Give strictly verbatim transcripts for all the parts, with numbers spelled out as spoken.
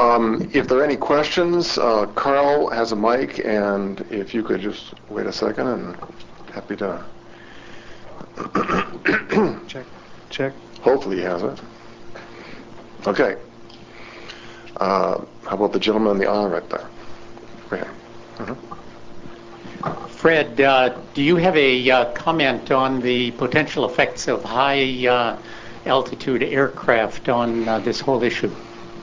Um, if there are any questions, uh, Carl has a mic, and if you could just wait a second, and happy to. Check. Check. Hopefully he has it. Okay. Uh, how about the gentleman in the aisle right there? Right here. Mm-hmm. Fred, uh, do you have a uh, comment on the potential effects of high uh, altitude aircraft on uh, this whole issue?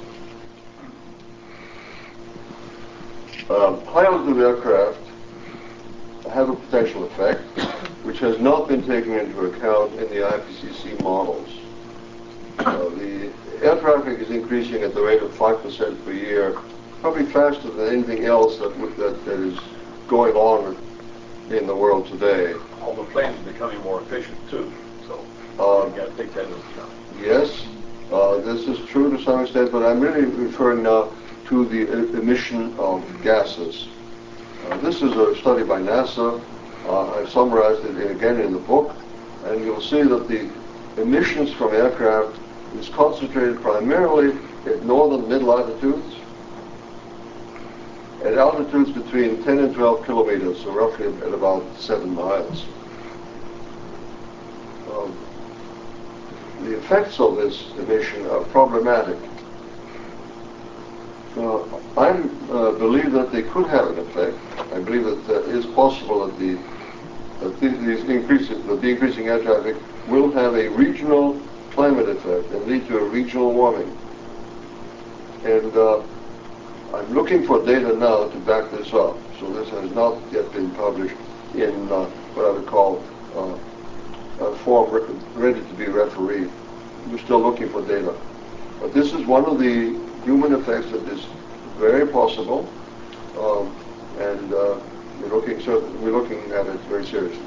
Um, high altitude aircraft have a potential effect, which has not been taken into account in the I P C C models. Uh, the air traffic is increasing at the rate of five percent per year, probably faster than anything else that, that, that is going on in the world today. All the planes are becoming more efficient too, so uh, you've got to take that into account. Yes, uh, this is true to some extent, but I'm really referring now to the emission of gases. Uh, this is a study by NASA. Uh, I've summarized it again in the book, and you'll see that the emissions from aircraft is concentrated primarily at northern mid-latitudes, at altitudes between ten and twelve kilometers, so roughly at about seven miles. Um, the effects of this emission are problematic. Uh, I uh, believe that they could have an effect. I believe that it is possible that the that these increasing that the increasing air traffic will have a regional climate effect and lead to a regional warming. And uh, I'm looking for data now to back this up. So this has not yet been published in uh, what I would call uh, a form re ready to be refereed. We're still looking for data. But this is one of the human effects that is very possible, um, and uh, we're looking so we're looking at it very seriously.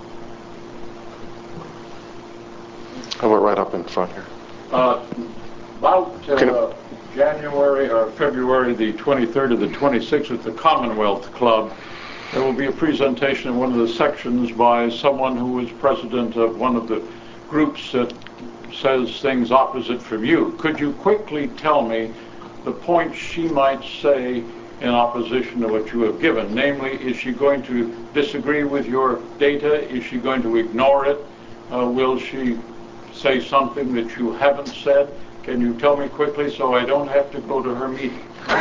How about right up in front here? Uh, about uh, January or February the twenty-third to the twenty-sixth at the Commonwealth Club, there will be a presentation in one of the sections by someone who is president of one of the groups that says things opposite from you. Could you quickly tell me the points she might say in opposition to what you have given? Namely, is she going to disagree with your data? Is she going to ignore it? Uh, will she say something that you haven't said? Can you tell me quickly so I don't have to go to her meeting?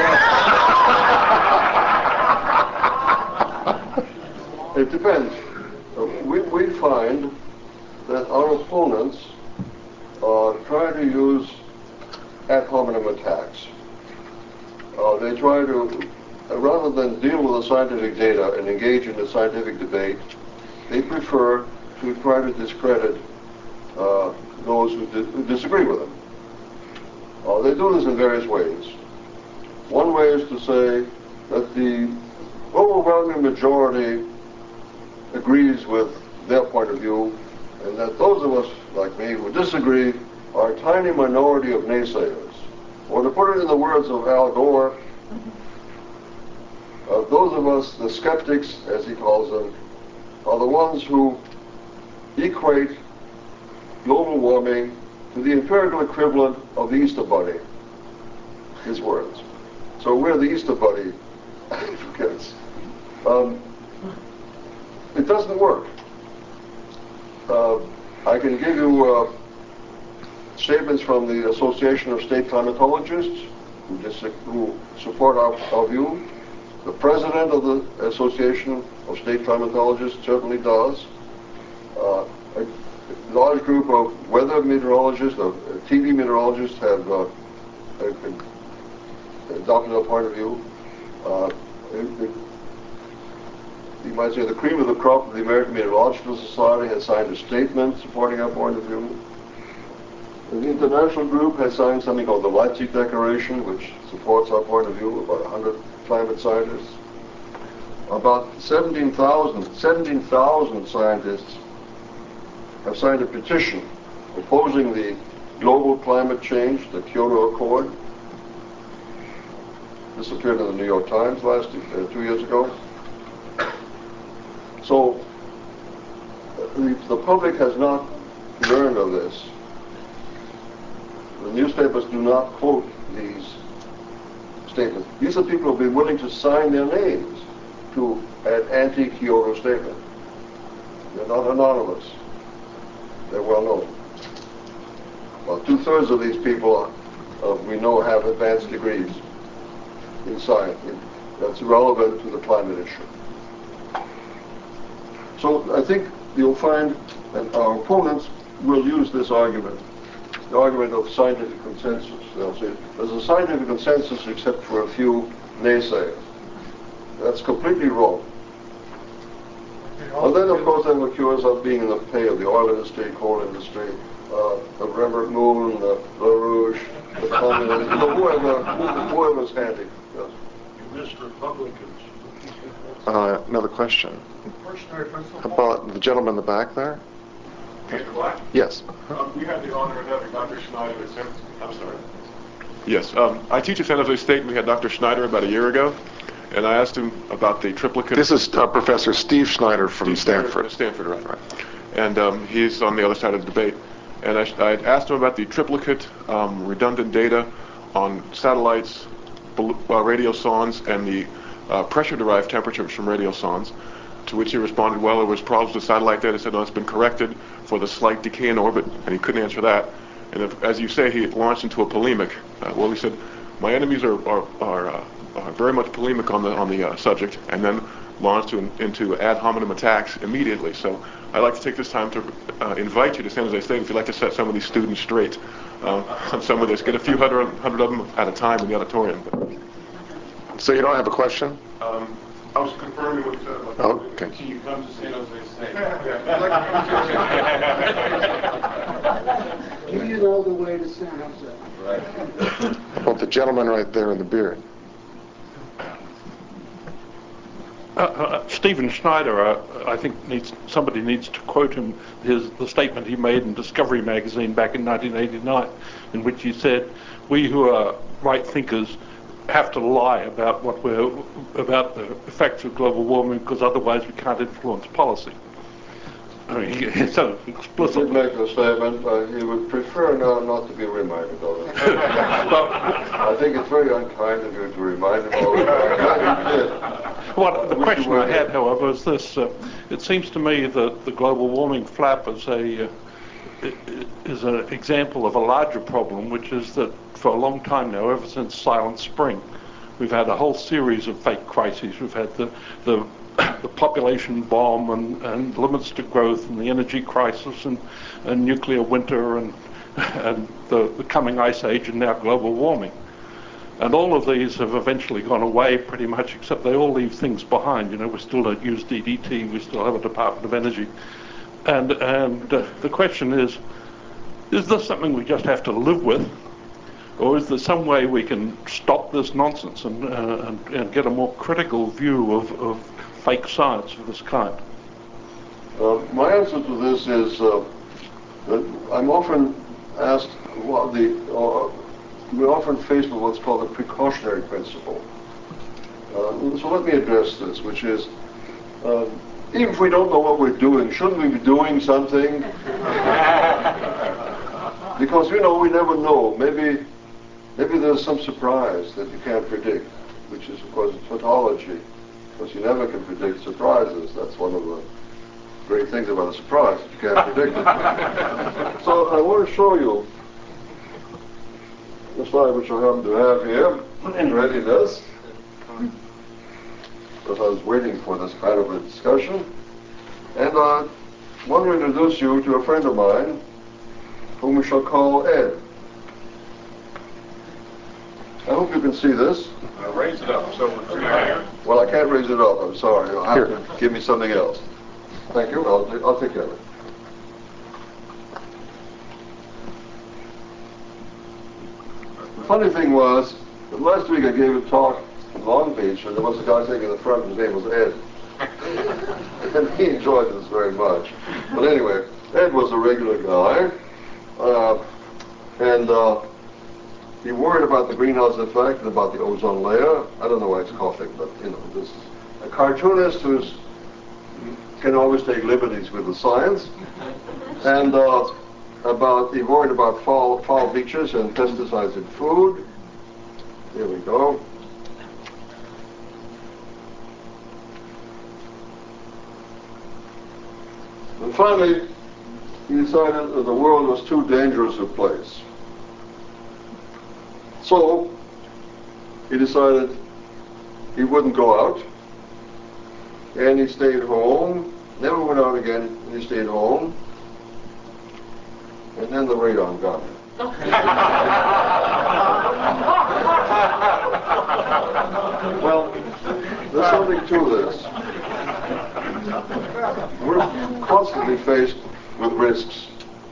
It depends. Uh, we, we find that our opponents uh, try to use ad hominem attacks. Uh, they try to, uh, rather than deal with the scientific data and engage in a scientific debate, they prefer to try to discredit uh, those who, di who disagree with them. Uh, they do this in various ways. One way is to say that the overwhelming majority agrees with their point of view, and that those of us like me who disagree are a tiny minority of naysayers. Or to put it in the words of Al Gore, uh, those of us, the skeptics, as he calls them, are the ones who equate global warming to the empirical equivalent of the Easter Bunny, his words. So we're the Easter Bunny advocates. Um, it doesn't work. Uh, I can give you uh, statements from the Association of State Climatologists who, dis who support our, our view. The president of the Association of State Climatologists certainly does. Uh, a large group of weather meteorologists, of uh, T V meteorologists have uh, adopted our point of view. Uh, it, it, you might say the cream of the crop of the American Meteorological Society has signed a statement supporting our point of view. The international group has signed something called the Leipzig Declaration, which supports our point of view, about one hundred climate scientists. About seventeen thousand scientists have signed a petition opposing the global climate change, the Kyoto Accord. This appeared in the New York Times last uh, two years ago. So the, the public has not learned of this. The newspapers do not quote these statement. These are people who have been willing to sign their names to an anti-Kyoto statement. They're not anonymous. They're well known. Well, two-thirds of these people uh, we know have advanced degrees in science. That's relevant to the climate issue. So I think you'll find that our opponents will use this argument, the argument of scientific consensus. They'll say there's a scientific consensus except for a few naysayers. That's completely wrong. And then, of course, they will accuse us of being in the pay of the oil industry, coal industry, uh, the Rembrandt Moon, the LaRouche, the communists, you know, whoever, whoever's handy. Yes. You missed Republicans. Uh, another question. How about the gentleman in the back there? Mister Black? Yes. Um, we had the honor of having Doctor Schneider at San I'm sorry. Yes, um, I teach at San Jose State, and we had Doctor Schneider about a year ago, and I asked him about the triplicate. This is uh, Professor Steve Schneider from Steve Stanford. Schneider, Stanford, right. right. And um, he's on the other side of the debate. And I, I asked him about the triplicate um, redundant data on satellites, uh, radiosondes, and the uh, pressure-derived temperatures from radiosondes, to which he responded, well, there was problems with satellite data. I said, no, it's been corrected for the slight decay in orbit, and he couldn't answer that. And if, as you say, he launched into a polemic. Uh, well, he said, my enemies are, are, are, uh, are very much polemic on the, on the uh, subject, and then launched to, into ad hominem attacks immediately. So I'd like to take this time to uh, invite you to San Jose State if you'd like to set some of these students straight uh, on some of this. Get a few hundred, hundred of them at a time in the auditorium. So you don't have a question? Um, I was confirming with uh, what Oh, okay. Can you come to San Jose State? Give you all the way to San Jose. Right. Well, the gentleman right there in the beard. Uh, uh, Stephen Schneider, uh, I think needs somebody needs to quote him his the statement he made in Discovery magazine back in nineteen eighty-nine, in which he said, "We who are right thinkers have to lie about what we're about the effects of global warming because otherwise we can't influence policy." I mean, he, so He explicit. did make a statement, but he would prefer now not to be reminded of it. Well, I think it's very unkind of you to remind him of it. I'm glad you did. What, the I wish question you I were had, here. however, is this. Uh, it seems to me that the global warming flap is a uh, is an example of a larger problem, which is that for a long time now, ever since Silent Spring, we've had a whole series of fake crises. We've had the the, the population bomb and, and limits to growth and the energy crisis and, and nuclear winter and, and the, the coming ice age and now global warming. And all of these have eventually gone away pretty much, except they all leave things behind. You know, we still don't use D D T, we still have a Department of Energy. And, and uh, the question is, is this something we just have to live with? Or is there some way we can stop this nonsense and, uh, and, and get a more critical view of, of fake science of this kind? Uh, my answer to this is uh, that I'm often asked what the, uh, we're often faced with what's called the precautionary principle. Uh, so let me address this, which is, uh, even if we don't know what we're doing, shouldn't we be doing something? Because, you know, we never know. Maybe maybe there's some surprise that you can't predict, which is, of course, tautology, because you never can predict surprises. That's one of the great things about a surprise, you can't predict it. So I want to show you the slide which I happen to have here in readiness, because I was waiting for this kind of a discussion. And I want to introduce you to a friend of mine, whom we shall call Ed. I hope you can see this. Uh, raise it up so we're clear. Well, I can't raise it up, I'm sorry. You'll have Here. to give me something else. Thank you, I'll, t- I'll take care of it. The funny thing was, that last week I gave a talk in Long Beach, and there was a guy sitting in the front, his name was Ed. And he enjoyed this very much. But anyway, Ed was a regular guy, uh, and uh, he worried about the greenhouse effect and about the ozone layer. I don't know why he's coughing, but you know, this is a cartoonist who's can always take liberties with the science, and uh, about he worried about foul, foul beaches and pesticides in food. Here we go. finally, he decided that the world was too dangerous a place. So, he decided he wouldn't go out, and he stayed home, never went out again, and he stayed home, and then the radon got him. Well, there's something to this. We're constantly faced with risks,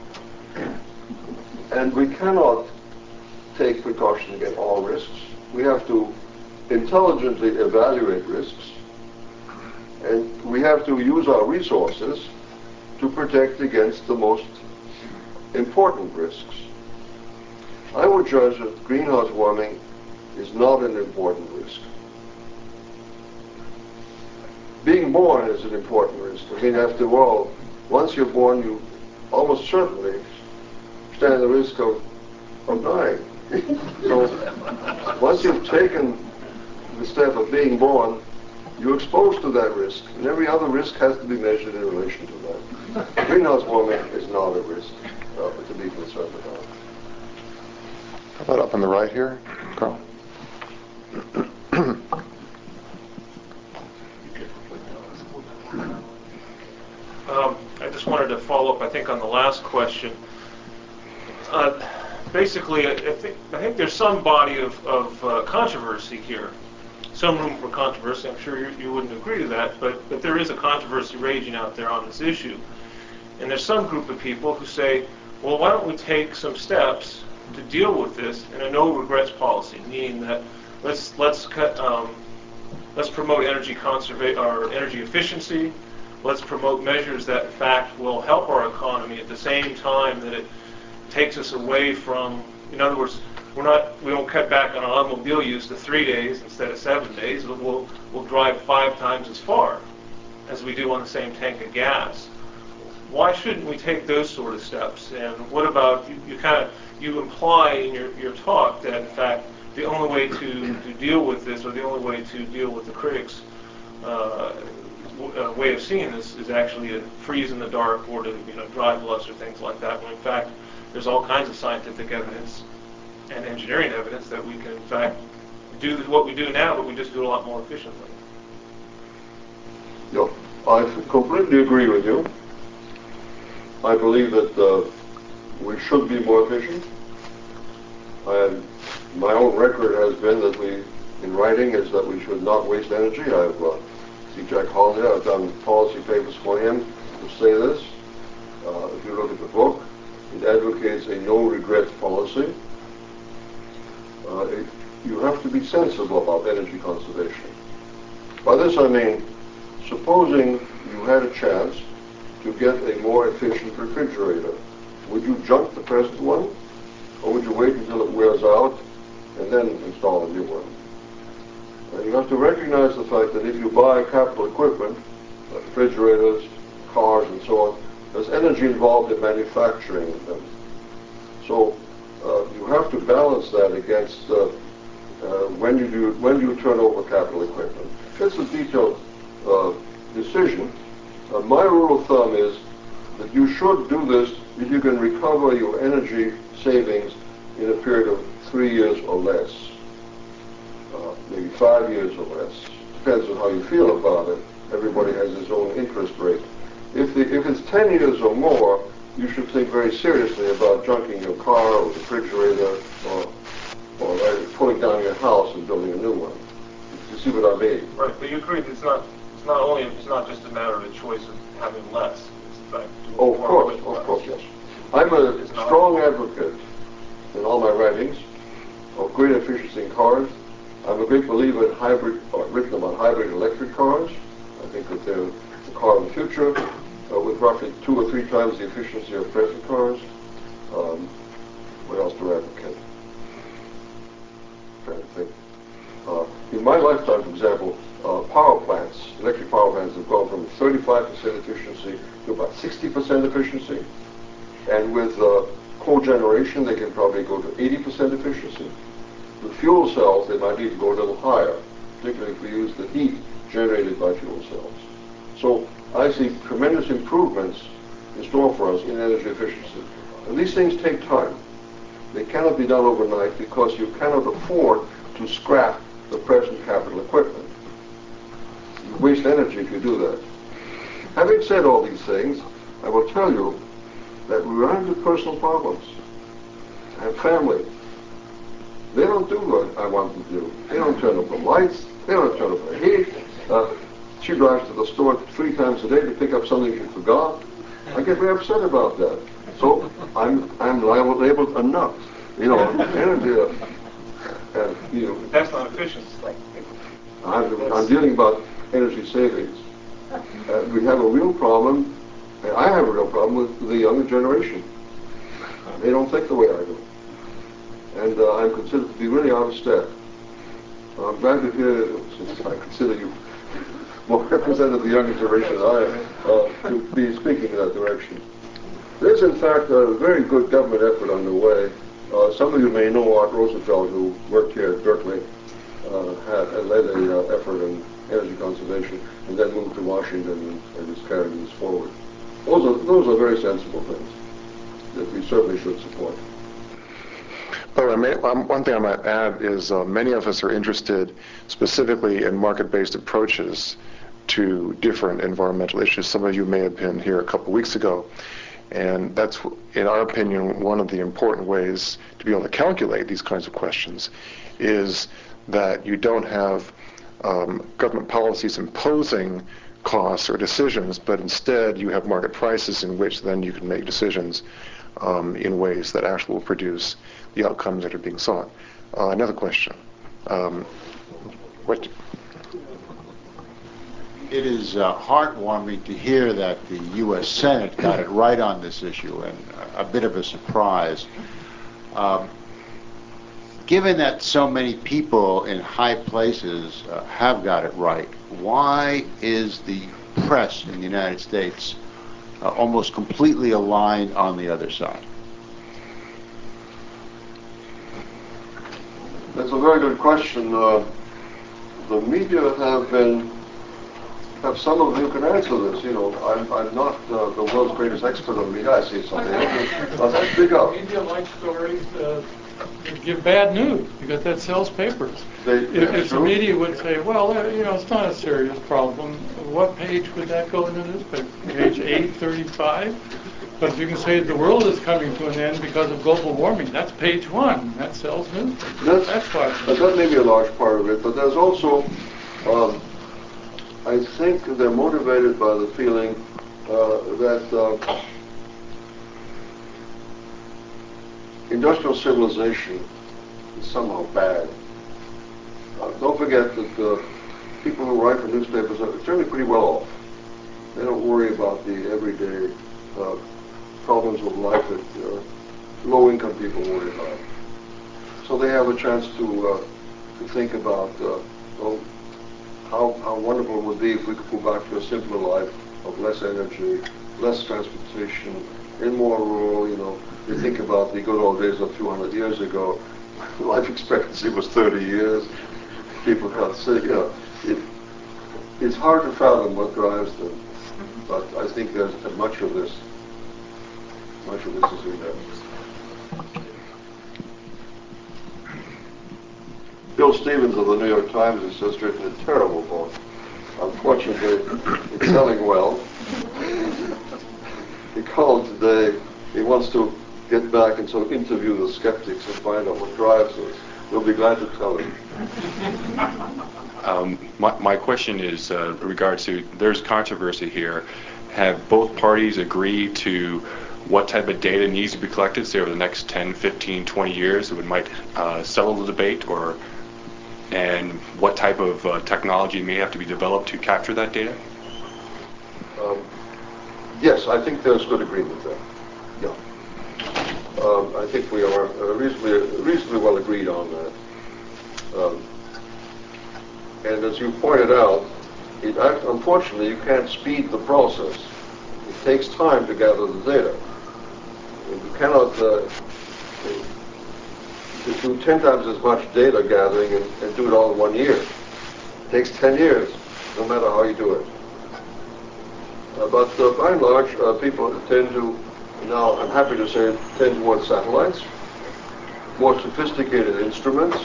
and we cannot take precaution against all risks. We have to intelligently evaluate risks, and we have to use our resources to protect against the most important risks. I would judge that greenhouse warming is not an important risk. Being born is an important risk. I mean, after all, once you're born, you almost certainly stand the risk of, of dying. So once you've taken the step of being born, you're exposed to that risk, and every other risk has to be measured in relation to that. Greenhouse warming is not a risk uh, to be concerned about. How about up on the right here, Carl? Um, I just wanted to follow up, I think, on the last question. Uh, basically, I, I think I think there's some body of, of uh, controversy here, some room for controversy. I'm sure you, you wouldn't agree to that, but, but there is a controversy raging out there on this issue. And there's some group of people who say, well, why don't we take some steps to deal with this in a no-regrets policy, meaning that let's let's cut, um, let's promote energy conserva- or energy efficiency. Let's promote measures that, in fact, will help our economy at the same time that it takes us away from. In other words, we're not we don't cut back on our automobile use to three days instead of seven days. We'll we'll drive five times as far as we do on the same tank of gas. Why shouldn't we take those sort of steps? And what about you? You kind of you imply in your, your talk that, in fact, the only way to, to deal with this, or the only way to deal with the critics' uh, w- uh, way of seeing this, is actually to freeze in the dark or to you know drive-less or things like that. When in fact, there's all kinds of scientific evidence and engineering evidence that we can, in fact, do what we do now, but we just do it a lot more efficiently. Yeah, I completely agree with you. I believe that uh, we should be more efficient. And my own record has been that we, in writing, is that we should not waste energy. I've uh, see Jack Holiday. I've done policy papers for him to say this. Uh, if you look at the book, it advocates a no-regrets policy. Uh, it, you have to be sensible about energy conservation. By this I mean, supposing you had a chance to get a more efficient refrigerator, would you junk the present one, or would you wait until it wears out and then install a new one? And you have to recognize the fact that if you buy capital equipment, uh, refrigerators, cars, and so on, there's energy involved in manufacturing them. So uh, you have to balance that against uh, uh, when you do when you turn over capital equipment. It's a detailed uh, decision. Uh, my rule of thumb is that you should do this if you can recover your energy savings in a period of three years or less, uh, maybe five years or less. Depends on how you feel about it. Everybody has his own interest rate. If, the, if it's ten years or more, you should think very seriously about junking your car or refrigerator or, or right, pulling down your house and building a new one. You see what I mean? Right, but you agree that it's not it's not only it's not just a matter of a choice of having less. It's in fact Oh, of course, of course, yes. I'm a strong advocate in all my writings of great efficiency in cars. I'm a great believer in hybrid, or written about hybrid electric cars. I think that they're the car of the future, uh, with roughly two or three times the efficiency of present cars. Um, what else do I advocate? I'm trying to think. Uh, in my lifetime, for example, uh, power plants, electric power plants have gone from thirty-five percent efficiency to about sixty percent efficiency. And with uh, cogeneration, they can probably go to eighty percent efficiency. With fuel cells, they might need to go a little higher, particularly if we use the heat generated by fuel cells. So I see tremendous improvements in store for us in energy efficiency. And these things take time. They cannot be done overnight because you cannot afford to scrap the present capital equipment. You waste energy if you do that. Having said all these things, I will tell you that we run into personal problems. I have family. They don't do what I want them to do. They don't turn up the lights. They don't turn up the heat. Uh, she drives to the store three times a day to pick up something she forgot. I get very upset about that. So I'm I'm liable able enough, you know, energy. Uh, uh, you know, That's not efficient. I'm, I'm dealing about energy savings. Uh, we have a real problem. I have a real problem with the younger generation. They don't think the way I do. And uh, I'm considered to be really out of step. I'm glad to hear, since I consider you more representative of the younger generation than I am, uh, to be speaking in that direction. There's, in fact, a very good government effort underway. Uh, some of you may know Art Rosenfeld, who worked here at Berkeley, uh, had, had led an uh, effort in energy conservation, and then moved to Washington and, and is carrying this forward. Those are, those are very sensible things that we certainly should support. But I may, um, one thing I might add is uh, many of us are interested specifically in market-based approaches to different environmental issues. Some of you may have been here a couple weeks ago, and that's, in our opinion, one of the important ways to be able to calculate these kinds of questions is that you don't have um, government policies imposing costs or decisions, but instead you have market prices in which then you can make decisions um, in ways that actually will produce the outcomes that are being sought. Uh, another question. Um, what? It is uh, heartwarming to hear that the U S Senate got it right on this issue, and a bit of a surprise. Um, given that so many people in high places uh, have got it right, why is the press in the United States uh, almost completely aligned on the other side? That's a very good question. Uh, the media have been, have some of you can answer this. You know, I'm, I'm not uh, the world's greatest expert on media. I say something. But let's speak up. Media like stories uh, give bad news because that sells papers. They, if if the media would say, well, uh, you know, it's not a serious problem, what page would that go in the newspaper? Page eight thirty-five? But if you can say the world is coming to an end because of global warming, that's page one. That sells newspapers. That's, that's why. That may be a large part of it, but there's also, um, I think they're motivated by the feeling uh, that uh, industrial civilization is somehow bad. Uh, don't forget that uh, people who write for newspapers are generally pretty well off. They don't worry about the everyday uh, problems of life that uh, low-income people worry about. So they have a chance to uh, to think about uh, well, how how wonderful it would be if we could go back to a simpler life of less energy, less transportation, and more rural. You know, you think about the good old days of two hundred years ago. Life expectancy was thirty years. People got sick. You know, it, it's hard to fathom what drives them, but I think there's much of this. Much of this is in there. Bill Stevens of the New York Times has just written a terrible book. Unfortunately, it's selling well. He called today. He wants to get back and sort of interview the skeptics and find out what drives us. We'll be glad to tell him. Um, my, my question is uh, in regards to, there's controversy here. Have both parties agreed to what type of data needs to be collected, say over the next ten, fifteen, twenty years that would might uh, settle the debate, or and what type of uh, technology may have to be developed to capture that data? Um, yes, I think there's good agreement there. Yeah. Um, I think we are uh, reasonably, reasonably well agreed on that. Um, and as you pointed out, it, unfortunately, you can't speed the process. It takes time to gather the data. You cannot uh, do ten times as much data gathering and, and do it all in one year. It takes ten years, no matter how you do it. Uh, but uh, by and large, uh, people tend to, now I'm happy to say, tend towards satellites, more sophisticated instruments,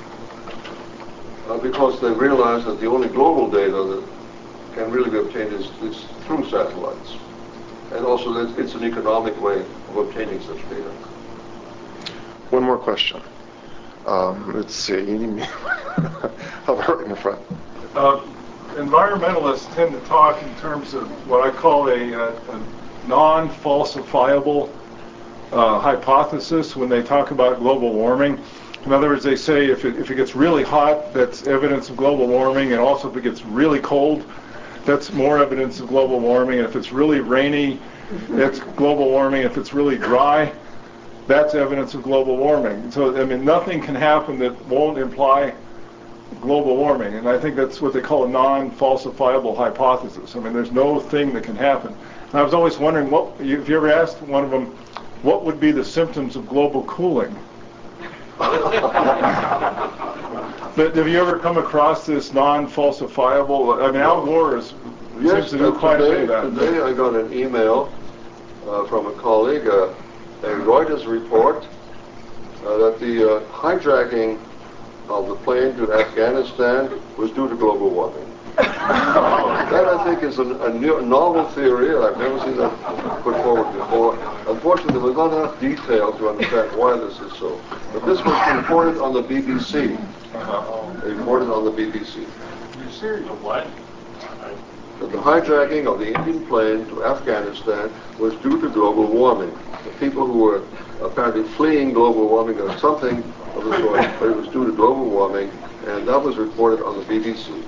uh, because they realize that the only global data that can really be obtained is, is through satellites. And also that it's an economic way of obtaining such data. One more question. Um, let's see. How about in the front? Uh, environmentalists tend to talk in terms of what I call a, a, a non-falsifiable uh, hypothesis when they talk about global warming. In other words, they say if it, if it gets really hot, that's evidence of global warming, and also if it gets really cold, that's more evidence of global warming, and if it's really rainy, that's global warming. If it's really dry, that's evidence of global warming. So, I mean, nothing can happen that won't imply global warming, and I think that's what they call a non-falsifiable hypothesis. I mean, there's no thing that can happen. And I was always wondering, what, if you ever asked one of them, what would be the symptoms of global cooling? But have you ever come across this non-falsifiable? I mean, Al Gore is, yes, seems to do uh, quite today, a bit of that. Today I got an email uh, from a colleague, uh, a Reuters report, uh, that the uh, hijacking of the plane to Afghanistan was due to global warming. That, I think, is a, a new, novel theory. I've never seen that put forward before. Unfortunately, there was not enough detail to understand why this is so. But this was reported on the B B C. They reported on the B B C. What? That the hijacking of the Indian plane to Afghanistan was due to global warming. The people who were apparently fleeing global warming or something of the sort, but it was due to global warming, and that was reported on the B B C.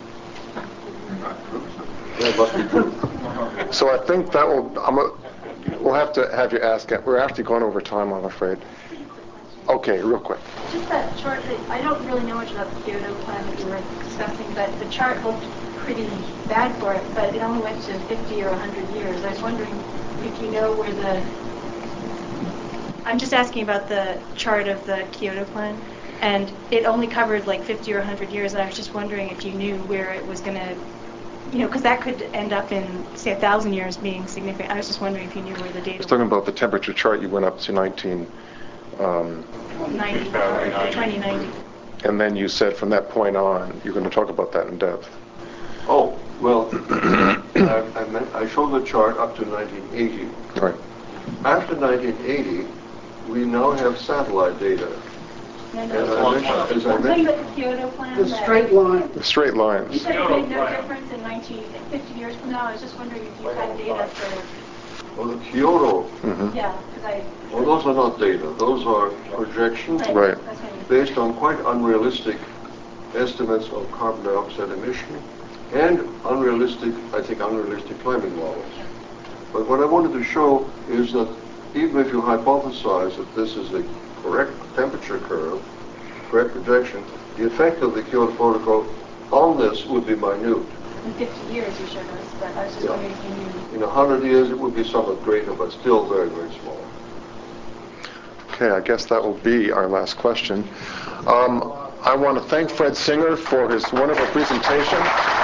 That must be true. So I think that will, I'm a, we'll have to have you ask it. We're actually going over time, I'm afraid. Okay, real quick. Just that chart, that I don't really know much about the Kyoto plan that you were discussing, but the chart looked pretty bad for it, but it only went to fifty or one hundred years. I was wondering if you know where the... I'm just asking about the chart of the Kyoto plan, and it only covered like fifty or one hundred years, and I was just wondering if you knew where it was going to, you know, because that could end up in, say, a thousand years being significant. I was just wondering if you knew where the data I was talking about the temperature chart. You went up to nineteen... Um, ninety, twenty ninety. And then you said from that point on, you're going to talk about that in depth. Oh, well, I, I, meant, I showed the chart up to nineteen eighty. Right. After nineteen eighty, we now have satellite data. No, And no, I mentioned, as I I'm talking mentioned, about the Kyoto plan. The that- straight line. The straight You lines. said it made no difference in nineteen, fifty years from now. I was just wondering if you had data for, well, the Kyoto, Mm-hmm. yeah, because I... well, those are not data. Those are projections Right. That's what I mean. based on quite unrealistic estimates of carbon dioxide emission and unrealistic, I think, unrealistic climate models. But what I wanted to show is that even if you hypothesize that this is a correct temperature curve, correct projection, the effect of the Kyoto Protocol on this would be minute. In fifty years you showed us, but I was just Yeah. wondering if you knew. In a hundred years, it would be somewhat greater, but still very, very small. Okay, I guess that will be our last question. Um, I want to thank Fred Singer for his wonderful presentation.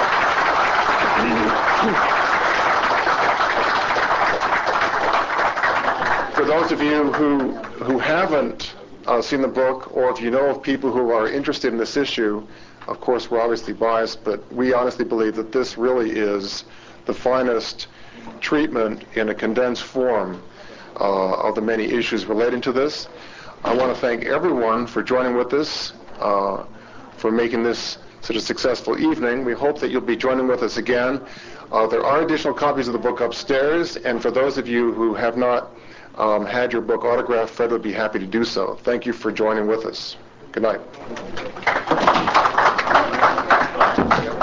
For those of you who who haven't uh, seen the book, or if you know of people who are interested in this issue, of course we're obviously biased, but we honestly believe that this really is the finest treatment in a condensed form uh, of the many issues relating to this. I want to thank everyone for joining with us, uh, for making this such a successful evening. We hope that you'll be joining with us again. Uh, there are additional copies of the book upstairs, and for those of you who have not um, had your book autographed, Fred would be happy to do so. Thank you for joining with us. Good night.